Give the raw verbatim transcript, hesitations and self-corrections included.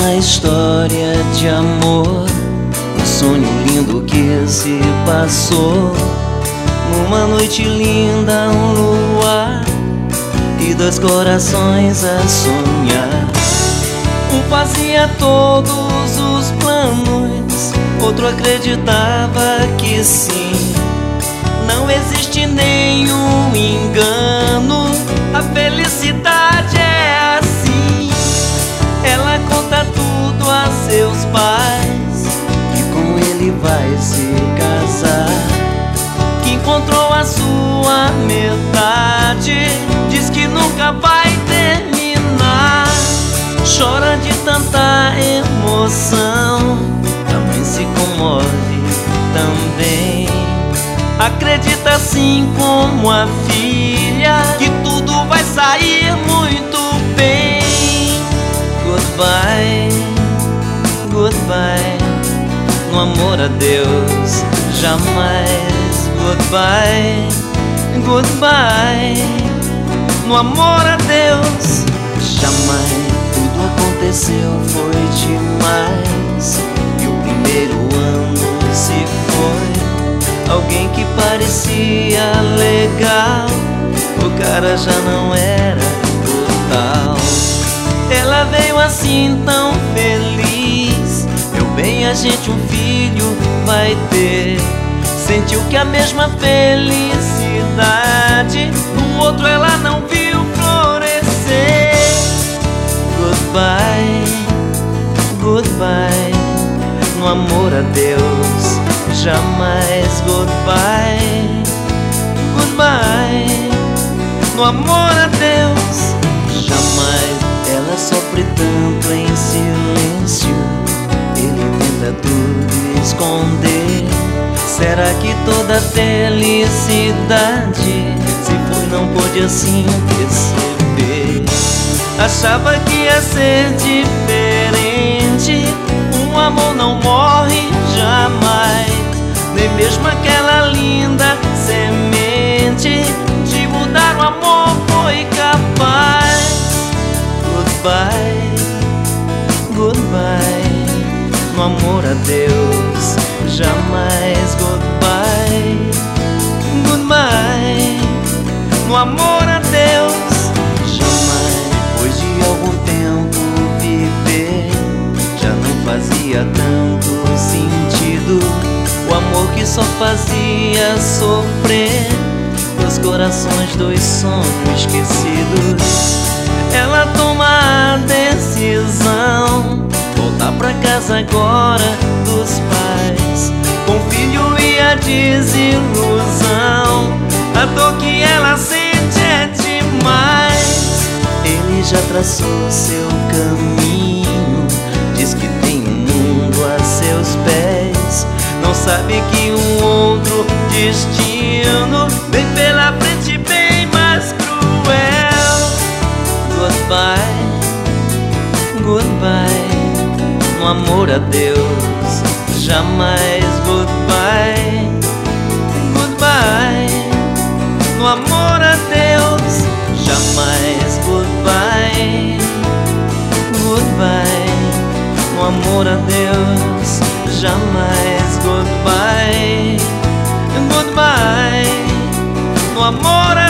uma história de amor, um sonho lindo que se passou. Numa noite linda, um luar e dois corações a sonhar. Um fazia todos os planos, outro acreditava que sim. Não existe nenhum engano, a felicidade é assim. Ela conta tudo a seus pais, que com ele vai se casar, que encontrou a sua metade, diz que nunca vai terminar. Chora de tanta emoção, a mãe se comove também. Acredita assim como a filha, que tudo vai sair muito bem. Goodbye, goodbye, no amor a Deus jamais. Goodbye, goodbye, no amor a Deus jamais. Tudo aconteceu, foi demais, e o primeiro ano se foi. Alguém que parecia legal, o cara já não era total. Ela veio assim tão feliz, meu bem, a gente um filho vai ter. Sentiu que a mesma felicidade no outro ela não viu florescer. Goodbye, goodbye, no amor a Deus jamais. Goodbye, goodbye, no amor a Deus jamais. Ela sofre tanto em silêncio, ele tenta tudo esconder. Será que toda felicidade se foi, não pôde assim perceber? Achava que ia ser diferente, um amor não morre jamais. Nem mesmo aquela linda semente de mudar o amor foi capaz. Goodbye, goodbye, no amor a Deus jamais. Goodbye, goodbye, no amor a Deus jamais. Depois de algum tempo viver já não fazia tanto sentido. O amor que só fazia sofrer, dois corações, dois sonhos esquecidos. Ela toma a decisão, voltar pra casa agora dos pais, com o filho e a desilusão. A dor que ela sente é demais. Ele já traçou seu caminho, diz que tem um mundo a seus pés. Não sabe que um outro destino vem pela frente bem mais cruel. Goodbye, goodbye, no amor a Deus jamais. Goodbye, goodbye, no amor a Deus jamais. Goodbye, goodbye, no amor a Deus jamais. Goodbye, goodbye, no amor a